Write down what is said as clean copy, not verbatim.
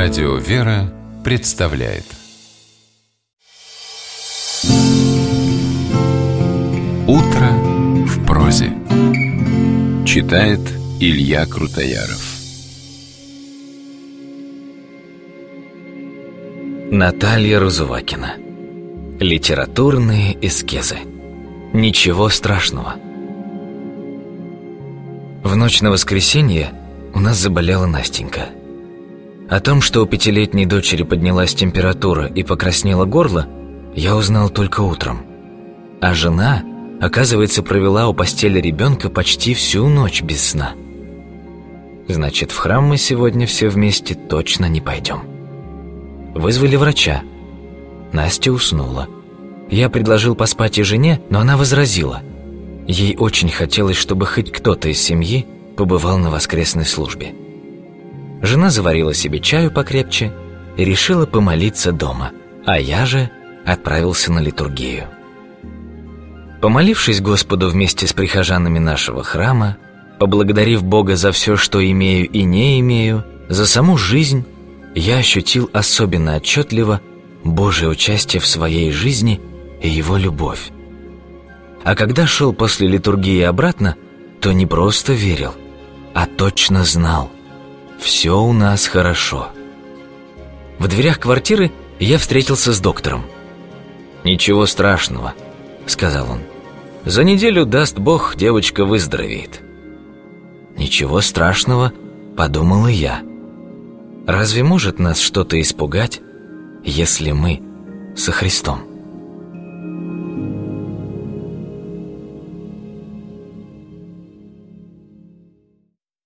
Радио «Вера» представляет «Утро в прозе». Читает Илья Крутояров. Наталья Розувакина. Литературные эскизы. Ничего страшного. В ночь на воскресенье у нас заболела Настенька. О том, что у 5-летней дочери поднялась температура и покраснело горло, я узнал только утром. А жена, оказывается, провела у постели ребенка почти всю ночь без сна. Значит, в храм мы сегодня все вместе точно не пойдем. Вызвали врача. Настя уснула. Я предложил поспать и жене, но она возразила. Ей очень хотелось, чтобы хоть кто-то из семьи побывал на воскресной службе. Жена заварила себе чаю покрепче и решила помолиться дома, а я же отправился на литургию. Помолившись Господу вместе с прихожанами нашего храма, поблагодарив Бога за все, что имею и не имею, за саму жизнь, я ощутил особенно отчетливо Божие участие в своей жизни и Его любовь. А когда шел после литургии обратно, то не просто верил, а точно знал: все у нас хорошо. В дверях квартиры я встретился с доктором. «Ничего страшного», — сказал он. «За неделю, даст Бог, девочка выздоровеет». «Ничего страшного», — подумал и я. Разве может нас что-то испугать, если мы со Христом?